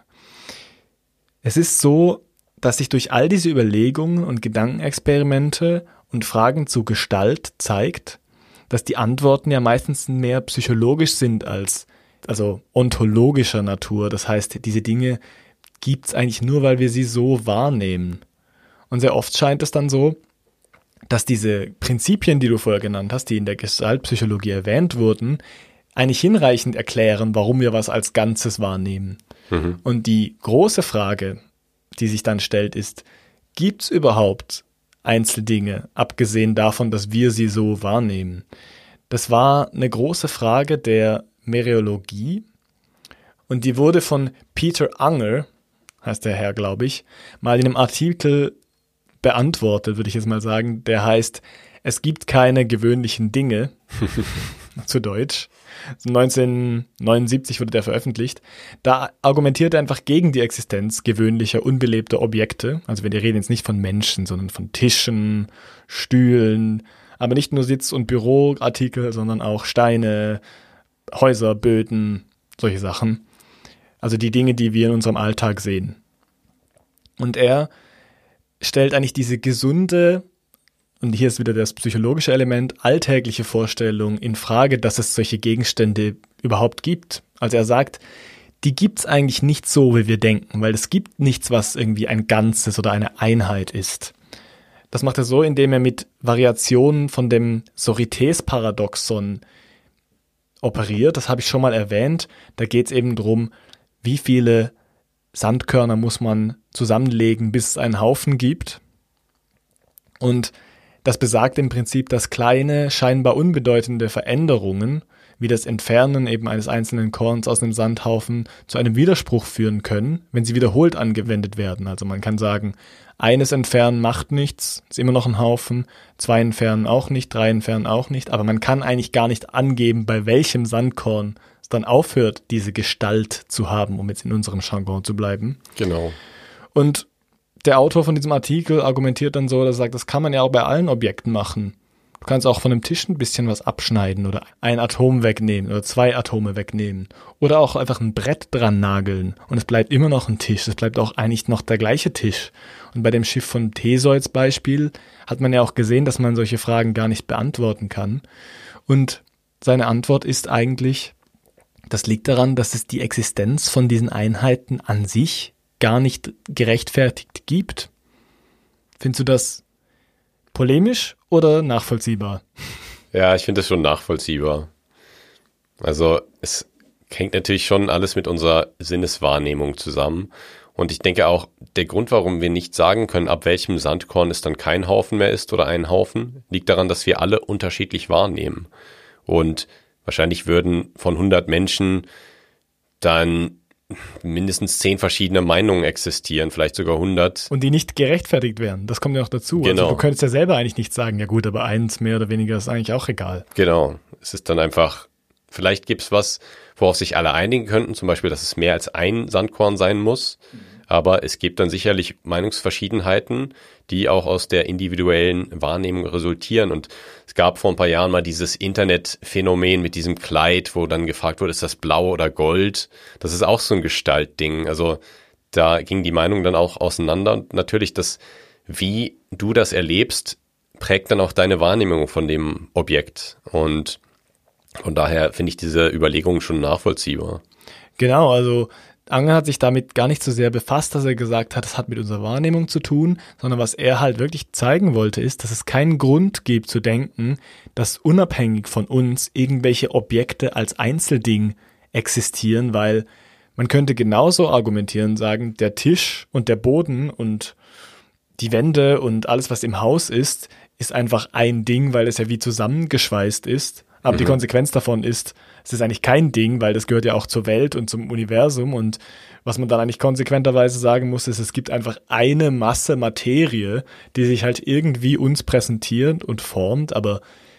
Es ist so, dass sich durch all diese Überlegungen und Gedankenexperimente und Fragen zu Gestalt zeigt, dass die Antworten ja meistens mehr psychologisch sind als also ontologischer Natur. Das heißt, diese Dinge gibt es eigentlich nur, weil wir sie so wahrnehmen. Und sehr oft scheint es dann so, dass diese Prinzipien, die du vorher genannt hast, die in der Gestaltpsychologie erwähnt wurden, eigentlich hinreichend erklären, warum wir was als Ganzes wahrnehmen. Mhm. Und die große Frage, die sich dann stellt, ist, gibt es überhaupt Einzeldinge, abgesehen davon, dass wir sie so wahrnehmen? Das war eine große Frage der Mereologie, und die wurde von Peter Unger, heißt der Herr, glaube ich, mal in einem Artikel beantwortet, würde ich jetzt mal sagen. Der heißt, es gibt keine gewöhnlichen Dinge, zu Deutsch. neunzehnhundertneunundsiebzig wurde der veröffentlicht. Da argumentiert er einfach gegen die Existenz gewöhnlicher, unbelebter Objekte. Also wir reden jetzt nicht von Menschen, sondern von Tischen, Stühlen, aber nicht nur Sitz- und Büroartikel, sondern auch Steine, Häuser, Böden, solche Sachen. Also die Dinge, die wir in unserem Alltag sehen. Und er stellt eigentlich diese gesunde, und hier ist wieder das psychologische Element, alltägliche Vorstellung in Frage, dass es solche Gegenstände überhaupt gibt. Also er sagt, die gibt es eigentlich nicht so, wie wir denken, weil es gibt nichts, was irgendwie ein Ganzes oder eine Einheit ist. Das macht er so, indem er mit Variationen von dem Sorites-Paradoxon operiert. Das habe ich schon mal erwähnt. Da geht es eben darum, wie viele Sandkörner muss man zusammenlegen, bis es einen Haufen gibt. Und das besagt im Prinzip, dass kleine, scheinbar unbedeutende Veränderungen, wie das Entfernen eben eines einzelnen Korns aus einem Sandhaufen, zu einem Widerspruch führen können, wenn sie wiederholt angewendet werden. Also man kann sagen, eines entfernen macht nichts, ist immer noch ein Haufen, zwei entfernen auch nicht, drei entfernen auch nicht, aber man kann eigentlich gar nicht angeben, bei welchem Sandkorn es dann aufhört, diese Gestalt zu haben, um jetzt in unserem Jargon zu bleiben. Genau. Und der Autor von diesem Artikel argumentiert dann so, dass er sagt, das kann man ja auch bei allen Objekten machen. Du kannst auch von einem Tisch ein bisschen was abschneiden oder ein Atom wegnehmen oder zwei Atome wegnehmen oder auch einfach ein Brett dran nageln und es bleibt immer noch ein Tisch. Es bleibt auch eigentlich noch der gleiche Tisch. Und bei dem Schiff von Theseus Beispiel hat man ja auch gesehen, dass man solche Fragen gar nicht beantworten kann. Und seine Antwort ist eigentlich, das liegt daran, dass es die Existenz von diesen Einheiten an sich gar nicht gerechtfertigt gibt. Findest du das polemisch oder nachvollziehbar? Ja, ich finde das schon nachvollziehbar. Also es hängt natürlich schon alles mit unserer Sinneswahrnehmung zusammen. Und ich denke auch, der Grund, warum wir nicht sagen können, ab welchem Sandkorn es dann kein Haufen mehr ist oder ein Haufen, liegt daran, dass wir alle unterschiedlich wahrnehmen. Und wahrscheinlich würden von hundert Menschen dann mindestens zehn verschiedene Meinungen existieren, vielleicht sogar hundert. Und die nicht gerechtfertigt werden. Das kommt ja auch dazu. Genau. Also du könntest ja selber eigentlich nicht sagen, ja gut, aber eins mehr oder weniger ist eigentlich auch egal. Genau. Es ist dann einfach, vielleicht gibt es was, worauf sich alle einigen könnten, zum Beispiel, dass es mehr als ein Sandkorn sein muss. Mhm. Aber es gibt dann sicherlich Meinungsverschiedenheiten, die auch aus der individuellen Wahrnehmung resultieren. Und es gab vor ein paar Jahren mal dieses Internetphänomen mit diesem Kleid, wo dann gefragt wurde, ist das blau oder gold? Das ist auch so ein Gestaltding. Also da ging die Meinung dann auch auseinander. Und natürlich, das, wie du das erlebst, prägt dann auch deine Wahrnehmung von dem Objekt. Und von daher finde ich diese Überlegung schon nachvollziehbar. Genau, also Anger hat sich damit gar nicht so sehr befasst, dass er gesagt hat, es hat mit unserer Wahrnehmung zu tun, sondern was er halt wirklich zeigen wollte, ist, dass es keinen Grund gibt zu denken, dass unabhängig von uns irgendwelche Objekte als Einzelding existieren, weil man könnte genauso argumentieren, sagen, der Tisch und der Boden und die Wände und alles, was im Haus ist, ist einfach ein Ding, weil es ja wie zusammengeschweißt ist. Aber Mhm. die Konsequenz davon ist, es ist eigentlich kein Ding, weil das gehört ja auch zur Welt und zum Universum. Und was man dann eigentlich konsequenterweise sagen muss, ist, es gibt einfach eine Masse Materie, die sich halt irgendwie uns präsentiert und formt. Aber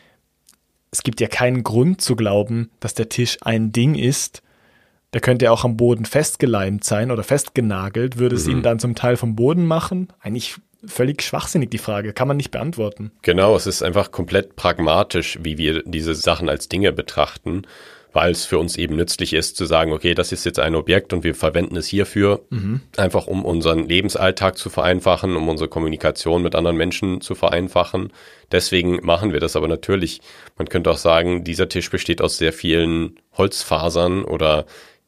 es gibt ja keinen Grund zu glauben, dass der Tisch ein Ding ist. Der könnte ja auch am Boden festgeleimt sein oder festgenagelt. Würde es Mhm. ihn dann zum Teil vom Boden machen? Eigentlich völlig schwachsinnig, die Frage. Kann man nicht beantworten. Genau, es ist einfach komplett pragmatisch, wie wir diese Sachen als Dinge betrachten, weil es für uns eben nützlich ist zu sagen, okay, das ist jetzt ein Objekt und wir verwenden es hierfür, Mhm. einfach um unseren Lebensalltag zu vereinfachen, um unsere Kommunikation mit anderen Menschen zu vereinfachen. Deswegen machen wir das aber natürlich. Man könnte auch sagen, dieser Tisch besteht aus sehr vielen Holzfasern oder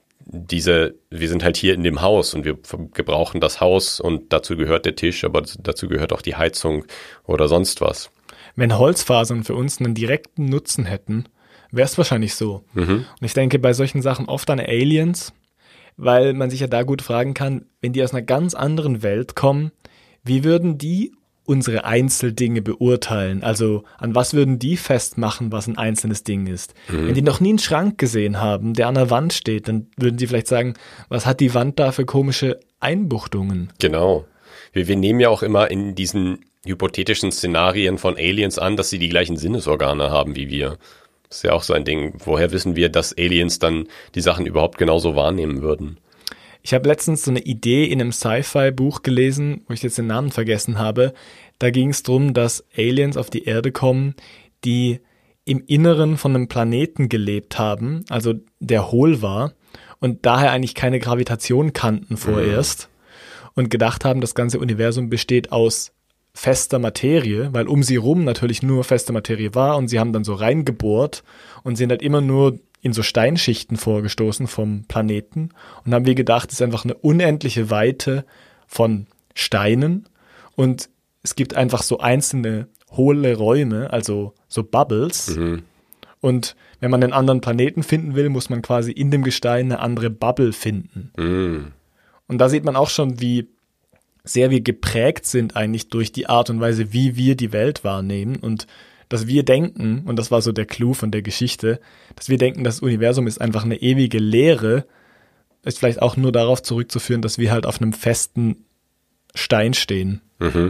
diese, wir sind halt hier in dem Haus und wir gebrauchen das Haus und dazu gehört der Tisch, aber dazu gehört auch die Heizung oder sonst was. Wenn Holzfasern für uns einen direkten Nutzen hätten, wäre es wahrscheinlich so. Mhm. Und ich denke bei solchen Sachen oft an Aliens, weil man sich ja da gut fragen kann, wenn die aus einer ganz anderen Welt kommen, wie würden die unsere Einzeldinge beurteilen? Also an was würden die festmachen, was ein einzelnes Ding ist? Mhm. Wenn die noch nie einen Schrank gesehen haben, der an der Wand steht, dann würden sie vielleicht sagen, was hat die Wand da für komische Einbuchtungen? Genau. Wir, wir nehmen ja auch immer in diesen hypothetischen Szenarien von Aliens an, dass sie die gleichen Sinnesorgane haben wie wir. Das ist ja auch so ein Ding. Woher wissen wir, dass Aliens dann die Sachen überhaupt genauso wahrnehmen würden? Ich habe letztens so eine Idee in einem Sci-Fi-Buch gelesen, wo ich jetzt den Namen vergessen habe. Da ging es darum, dass Aliens auf die Erde kommen, die im Inneren von einem Planeten gelebt haben, also der hohl war und daher eigentlich keine Gravitation kannten vorerst und gedacht haben, das ganze Universum besteht aus fester Materie, weil um sie rum natürlich nur feste Materie war und sie haben dann so reingebohrt und sind halt immer nur in so Steinschichten vorgestoßen vom Planeten und haben wir gedacht, es ist einfach eine unendliche Weite von Steinen und es gibt einfach so einzelne hohle Räume, also so Bubbles. Mhm. Und wenn man einen anderen Planeten finden will, muss man quasi in dem Gestein eine andere Bubble finden. Mhm. Und da sieht man auch schon, wie sehr wir geprägt sind eigentlich durch die Art und Weise, wie wir die Welt wahrnehmen und dass wir denken, und das war so der Clou von der Geschichte, dass wir denken, das Universum ist einfach eine ewige Leere, ist vielleicht auch nur darauf zurückzuführen, dass wir halt auf einem festen Stein stehen. Mhm.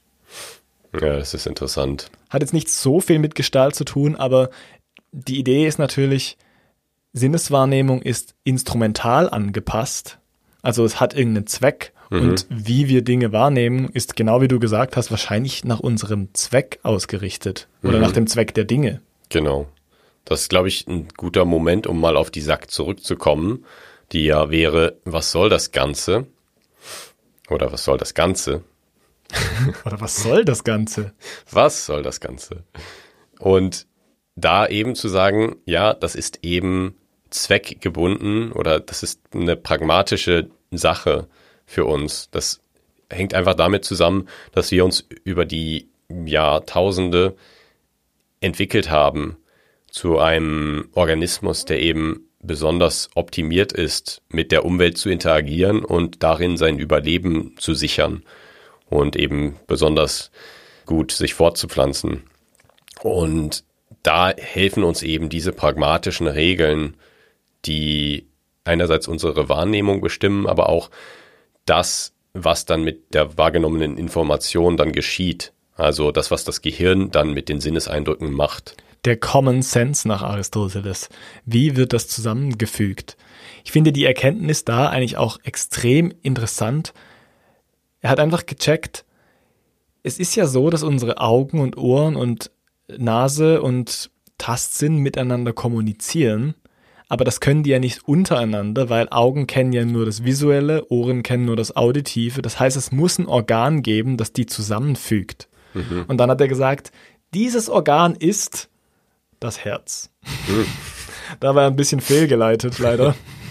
Ja, das ist interessant. Hat jetzt nicht so viel mit Gestalt zu tun, aber die Idee ist natürlich, Sinneswahrnehmung ist instrumental angepasst, also es hat irgendeinen Zweck. Mhm. Und wie wir Dinge wahrnehmen, ist genau wie du gesagt hast, wahrscheinlich nach unserem Zweck ausgerichtet oder Mhm. nach dem Zweck der Dinge. Genau. Das ist, glaube ich, ein guter Moment, um mal auf die Sack zurückzukommen, die ja wäre, was soll das Ganze? Oder was soll das Ganze? Oder was soll das Ganze? Was soll das Ganze? Und da eben zu sagen, ja, das ist eben zweckgebunden oder das ist eine pragmatische Sache für uns. Das hängt einfach damit zusammen, dass wir uns über die Jahrtausende entwickelt haben zu einem Organismus, der eben besonders optimiert ist, mit der Umwelt zu interagieren und darin sein Überleben zu sichern und eben besonders gut sich fortzupflanzen. Und da helfen uns eben diese pragmatischen Regeln, die einerseits unsere Wahrnehmung bestimmen, aber auch das, was dann mit der wahrgenommenen Information dann geschieht. Also das, was das Gehirn dann mit den Sinneseindrücken macht. Der Common Sense nach Aristoteles. Wie wird das zusammengefügt? Ich finde die Erkenntnis da eigentlich auch extrem interessant. Er hat einfach gecheckt, es ist ja so, dass unsere Augen und Ohren und Nase und Tastsinn miteinander kommunizieren, aber das können die ja nicht untereinander, weil Augen kennen ja nur das Visuelle, Ohren kennen nur das Auditive. Das heißt, es muss ein Organ geben, das die zusammenfügt. Mhm. Und dann hat er gesagt, dieses Organ ist das Herz. Mhm. Da war er ein bisschen fehlgeleitet, leider.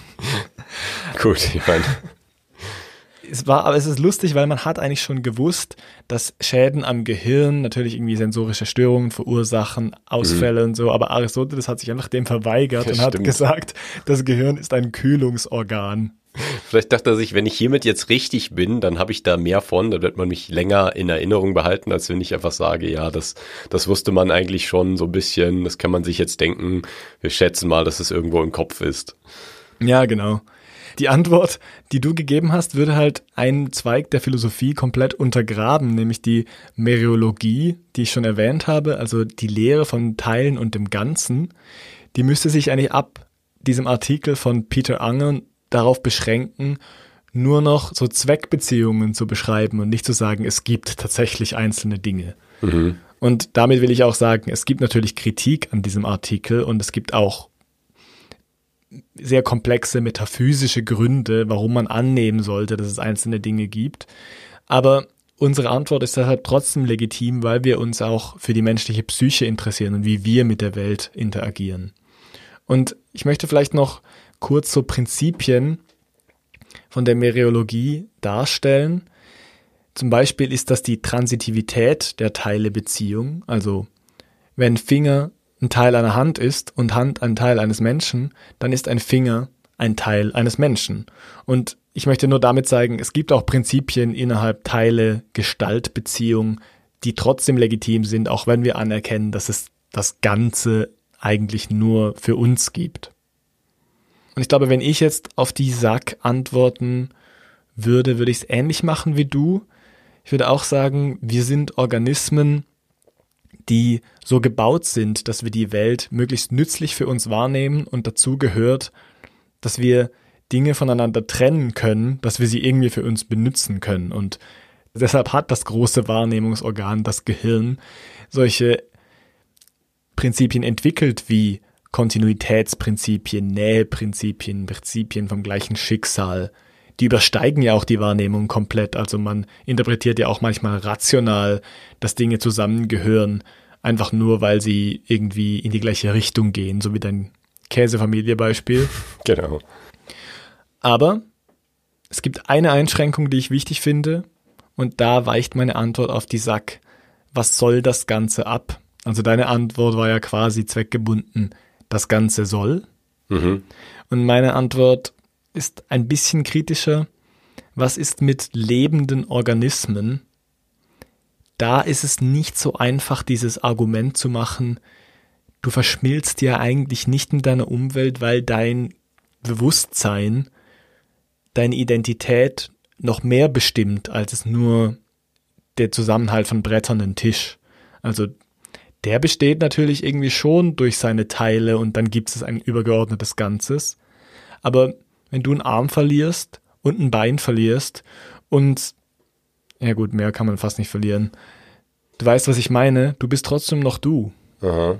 Gut, ich meine... Es war, aber es ist lustig, weil man hat eigentlich schon gewusst, dass Schäden am Gehirn natürlich irgendwie sensorische Störungen verursachen, Ausfälle mhm. und so, aber Aristoteles hat sich einfach dem verweigert das und hat stimmt. gesagt, das Gehirn ist ein Kühlungsorgan. Vielleicht dachte er sich, wenn ich hiermit jetzt richtig bin, dann habe ich da mehr von, dann wird man mich länger in Erinnerung behalten, als wenn ich einfach sage, ja, das, das wusste man eigentlich schon so ein bisschen, das kann man sich jetzt denken, wir schätzen mal, dass es irgendwo im Kopf ist. Ja, genau. Die Antwort, die du gegeben hast, würde halt einen Zweig der Philosophie komplett untergraben, nämlich die Mereologie, die ich schon erwähnt habe, also die Lehre von Teilen und dem Ganzen. Die müsste sich eigentlich ab diesem Artikel von Peter Anger darauf beschränken, nur noch so Zweckbeziehungen zu beschreiben und nicht zu sagen, es gibt tatsächlich einzelne Dinge. Mhm. Und damit will ich auch sagen, es gibt natürlich Kritik an diesem Artikel und es gibt auch sehr komplexe metaphysische Gründe, warum man annehmen sollte, dass es einzelne Dinge gibt. Aber unsere Antwort ist deshalb trotzdem legitim, weil wir uns auch für die menschliche Psyche interessieren und wie wir mit der Welt interagieren. Und ich möchte vielleicht noch kurz so Prinzipien von der Mereologie darstellen. Zum Beispiel ist das die Transitivität der Teilebeziehung. Also wenn Finger ein Teil einer Hand ist und Hand ein Teil eines Menschen, dann ist ein Finger ein Teil eines Menschen. Und ich möchte nur damit zeigen, es gibt auch Prinzipien innerhalb Teile-Gestalt-Beziehung, die trotzdem legitim sind, auch wenn wir anerkennen, dass es das Ganze eigentlich nur für uns gibt. Und ich glaube, wenn ich jetzt auf die Sack antworten würde, würde ich es ähnlich machen wie du. Ich würde auch sagen, wir sind Organismen, die so gebaut sind, dass wir die Welt möglichst nützlich für uns wahrnehmen und dazu gehört, dass wir Dinge voneinander trennen können, dass wir sie irgendwie für uns benutzen können. Und deshalb hat das große Wahrnehmungsorgan, das Gehirn, solche Prinzipien entwickelt wie Kontinuitätsprinzipien, Näheprinzipien, Prinzipien vom gleichen Schicksal. Die übersteigen ja auch die Wahrnehmung komplett. Also man interpretiert ja auch manchmal rational, dass Dinge zusammengehören, einfach nur, weil sie irgendwie in die gleiche Richtung gehen, so wie dein Käsefamilie-Beispiel. Genau. Aber es gibt eine Einschränkung, die ich wichtig finde, und da weicht meine Antwort auf die Sack. Was soll das Ganze ab? Also deine Antwort war ja quasi zweckgebunden, das Ganze soll. Mhm. Und meine Antwort ist ein bisschen kritischer. Was ist mit lebenden Organismen? Da ist es nicht so einfach, dieses Argument zu machen, du verschmilzt ja eigentlich nicht in deiner Umwelt, weil dein Bewusstsein, deine Identität noch mehr bestimmt, als es nur der Zusammenhalt von Brettern und Tisch. Also der besteht natürlich irgendwie schon durch seine Teile und dann gibt es ein übergeordnetes Ganzes. Aber wenn du einen Arm verlierst und ein Bein verlierst und, ja gut, mehr kann man fast nicht verlieren. Du weißt, was ich meine, du bist trotzdem noch du. Aha.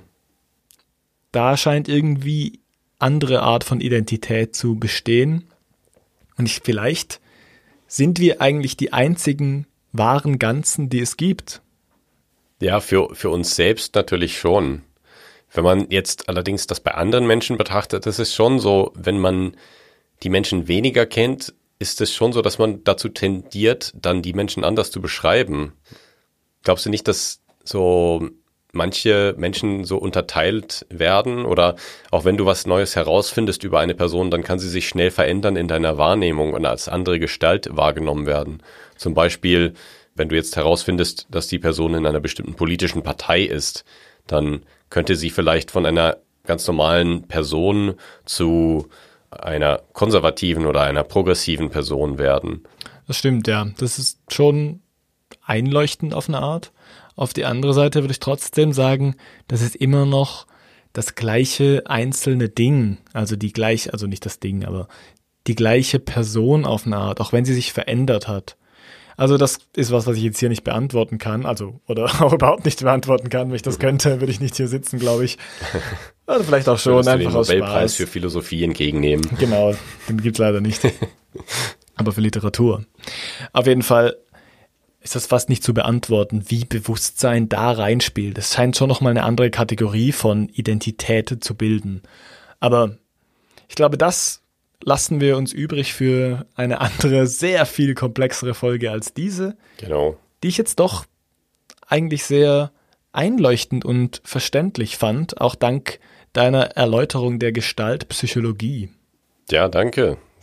Da scheint irgendwie andere Art von Identität zu bestehen. Und ich, vielleicht sind wir eigentlich die einzigen wahren Ganzen, die es gibt. Ja, für, für uns selbst natürlich schon. Wenn man jetzt allerdings das bei anderen Menschen betrachtet, das ist schon so, wenn man die Menschen weniger kennt, ist es schon so, dass man dazu tendiert, dann die Menschen anders zu beschreiben. Glaubst du nicht, dass so manche Menschen so unterteilt werden? Oder auch wenn du was Neues herausfindest über eine Person, dann kann sie sich schnell verändern in deiner Wahrnehmung und als andere Gestalt wahrgenommen werden. Zum Beispiel, wenn du jetzt herausfindest, dass die Person in einer bestimmten politischen Partei ist, dann könnte sie vielleicht von einer ganz normalen Person zu einer konservativen oder einer progressiven Person werden. Das stimmt, ja. Das ist schon einleuchtend auf eine Art. Auf die andere Seite würde ich trotzdem sagen, das ist immer noch das gleiche einzelne Ding. Also die gleiche, also nicht das Ding, aber die gleiche Person auf eine Art, auch wenn sie sich verändert hat. Also das ist was, was ich jetzt hier nicht beantworten kann, also oder auch überhaupt nicht beantworten kann. Wenn ich das könnte, würde ich nicht hier sitzen, glaube ich. Oder vielleicht auch schon, einfach aus Spaß. Den Nobelpreis für Philosophie entgegennehmen. Genau, den gibt's leider nicht. Aber für Literatur. Auf jeden Fall ist das fast nicht zu beantworten, wie Bewusstsein da reinspielt. Es scheint schon nochmal eine andere Kategorie von Identität zu bilden. Aber ich glaube, das lassen wir uns übrig für eine andere, sehr viel komplexere Folge als diese. Genau. Die ich jetzt doch eigentlich sehr einleuchtend und verständlich fand, auch dank deiner Erläuterung der Gestaltpsychologie. Ja, danke.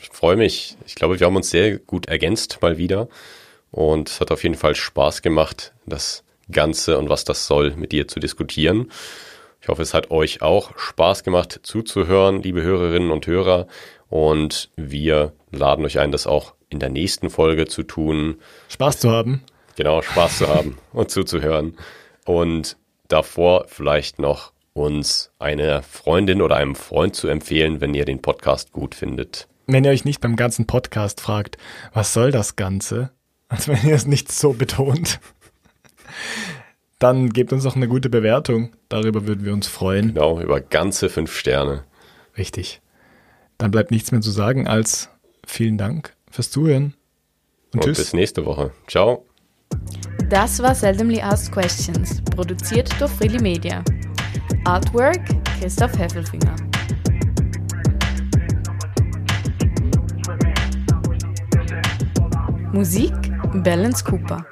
ich freue mich. Ich glaube, wir haben uns sehr gut ergänzt mal wieder. Und es hat auf jeden Fall Spaß gemacht, das Ganze und was das soll, mit dir zu diskutieren. Ich hoffe, es hat euch auch Spaß gemacht zuzuhören, liebe Hörerinnen und Hörer. Und wir laden euch ein, das auch in der nächsten Folge zu tun. Spaß zu haben. Genau, Spaß zu haben und zuzuhören. Und davor vielleicht noch uns eine Freundin oder einem Freund zu empfehlen, wenn ihr den Podcast gut findet. Wenn ihr euch nicht beim ganzen Podcast fragt, was soll das Ganze? Also wenn ihr es nicht so betont, dann gebt uns doch eine gute Bewertung. Darüber würden wir uns freuen. Genau, über ganze fünf Sterne. Richtig. Dann bleibt nichts mehr zu sagen als vielen Dank fürs Zuhören. Und, Und tschüss. bis nächste Woche. Ciao. Das war Seldomly Asked Questions, produziert durch Freely Media. Artwork Christoph Heffelfinger. Musik Balance Cooper.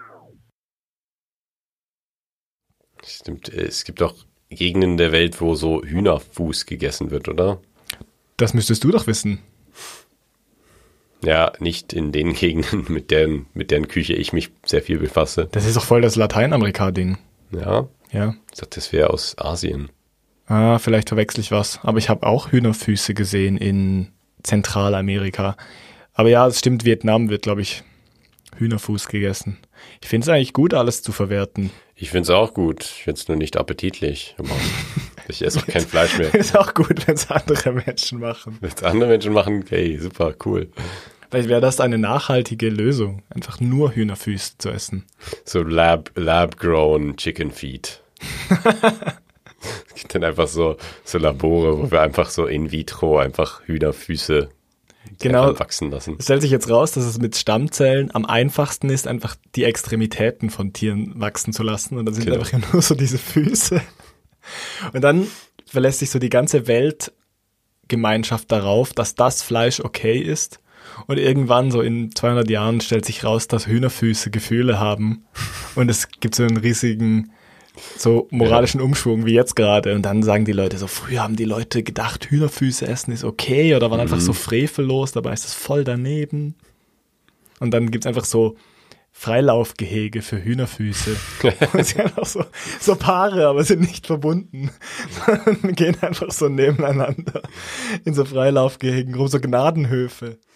Stimmt, es gibt auch Gegenden der Welt, wo so Hühnerfuß gegessen wird, oder? Das müsstest du doch wissen. Ja, nicht in den Gegenden, mit deren, mit deren Küche ich mich sehr viel befasse. Das ist doch voll das Lateinamerika-Ding. Ja, Ja. ich dachte, das wäre aus Asien. Ah, vielleicht verwechsel ich was. Aber ich habe auch Hühnerfüße gesehen in Zentralamerika. Aber ja, es stimmt, Vietnam wird, glaube ich, Hühnerfuß gegessen. Ich finde es eigentlich gut, alles zu verwerten. Ich finde es auch gut. Ich finde es nur nicht appetitlich. Aber ich esse auch kein Fleisch mehr. Ist auch gut, wenn es andere Menschen machen. Wenn es andere Menschen machen, okay, super, cool. Vielleicht wäre das eine nachhaltige Lösung, einfach nur Hühnerfüße zu essen. So Lab, Lab-grown Chicken Feed. Es gibt dann einfach so, so Labore, wo wir einfach so in vitro einfach Hühnerfüße Genau. wachsen lassen. Es stellt sich jetzt raus, dass es mit Stammzellen am einfachsten ist, einfach die Extremitäten von Tieren wachsen zu lassen. Und dann sind Genau. einfach nur so diese Füße. Und dann verlässt sich so die ganze Weltgemeinschaft darauf, dass das Fleisch okay ist. Und irgendwann, so in zweihundert Jahren, stellt sich raus, dass Hühnerfüße Gefühle haben. Und es gibt so einen riesigen, so moralischen Umschwung wie jetzt gerade. Und dann sagen die Leute so, früher haben die Leute gedacht, Hühnerfüße essen ist okay oder waren einfach Mhm. so frevellos, dabei ist das voll daneben. Und dann gibt's einfach so Freilaufgehege für Hühnerfüße. Und sie haben auch so, so Paare, aber sind nicht verbunden. Sondern gehen einfach so nebeneinander in so Freilaufgehegen rum, so Gnadenhöfe.